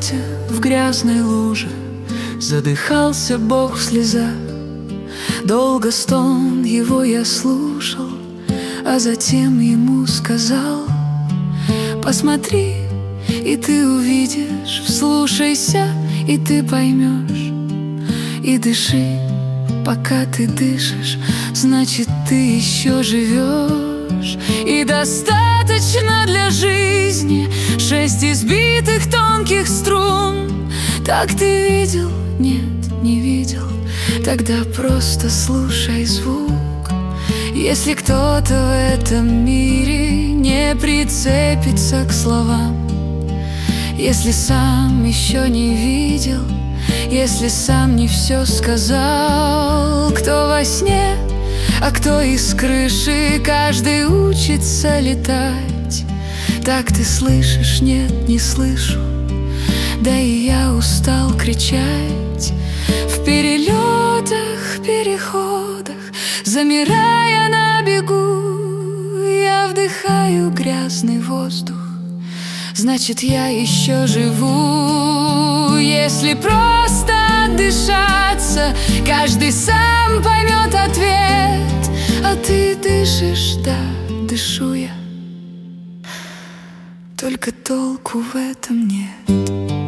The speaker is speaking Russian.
валялся в грязной луже, задыхался Бог в слезах. Долго стон его я слушал, а затем ему сказал: посмотри, и ты увидишь, вслушайся, и ты поймешь. И дыши, пока ты дышишь, значит, ты еще живешь. И достаточно для жизни 6 избитых тонких струн. Так ты видел? Нет, не видел. Тогда просто слушай звук. Если кто-то в этом мире не прицепится к словам, если сам еще не видел, если сам не все сказал, кто во сне, а кто из крыши, каждый учится летать. Так ты слышишь? Нет, не слышу. Да и я устал кричать. В перелетах, переходах, замирая на бегу, я вдыхаю грязный воздух. Значит, я еще живу. Если просто отдышаться, каждый сам поймет ответ. А ты дышишь? Да, дышу я. Только толку в этом нет.